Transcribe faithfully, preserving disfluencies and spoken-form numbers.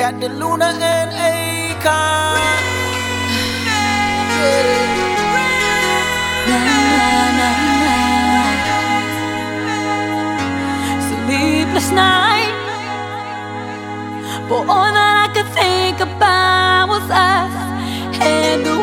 got the Luna and Akon. Sleepless night, but all that I could think about was us and the